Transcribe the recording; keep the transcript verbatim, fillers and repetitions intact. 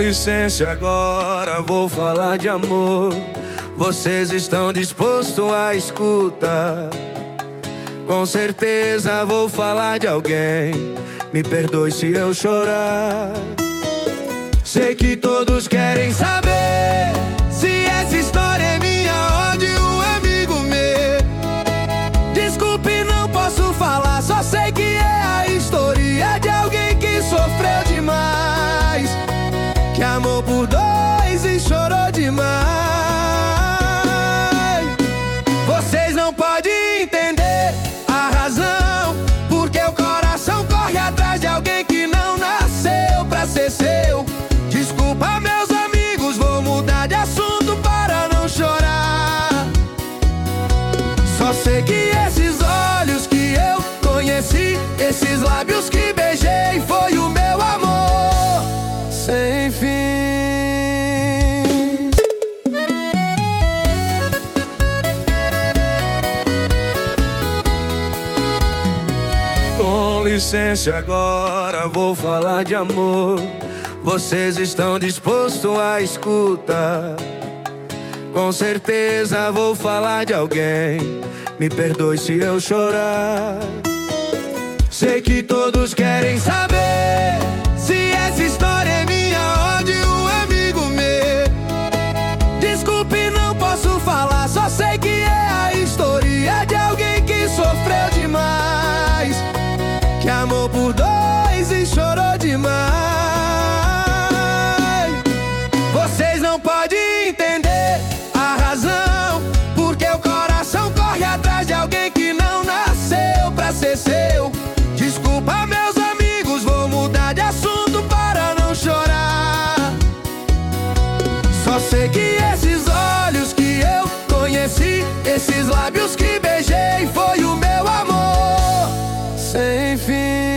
licença, agora vou falar de amor. Vocês estão dispostos a escutar? Com certeza vou falar de alguém. Me perdoe se eu chorar. Sei que todos querem saber se essa história é minha ou de um amigo meu. Desculpe, não posso falar, só sei que é a história de alguém que sofreu demais, que amou por dois e chorou demais. Vocês não podem entender a razão porque o coração corre atrás de alguém que não nasceu pra ser seu. Desculpa, meus amigos, vou mudar de assunto para não chorar. Só sei que esses olhos que eu conheci, esses lábios que beijei, foi o meu amor sem fim. Com licença, agora vou falar de amor. Vocês estão dispostos a escutar? Com certeza vou falar de alguém. Me perdoe se eu chorar. Sei que todos querem saber se essa história é minha ou de um amigo meu. Desculpe, não posso falar, só sei que é a história de alguém que sofreu demais, que amou por dois e chorou demais. Vocês não podem entender a razão porque o coração corre atrás de alguém que não nasceu pra ser seu. Desculpa, meus amigos, vou mudar de assunto para não chorar. Só sei que esses olhos que eu conheci, esses lábios que beijei, foi o meu amor sem fim.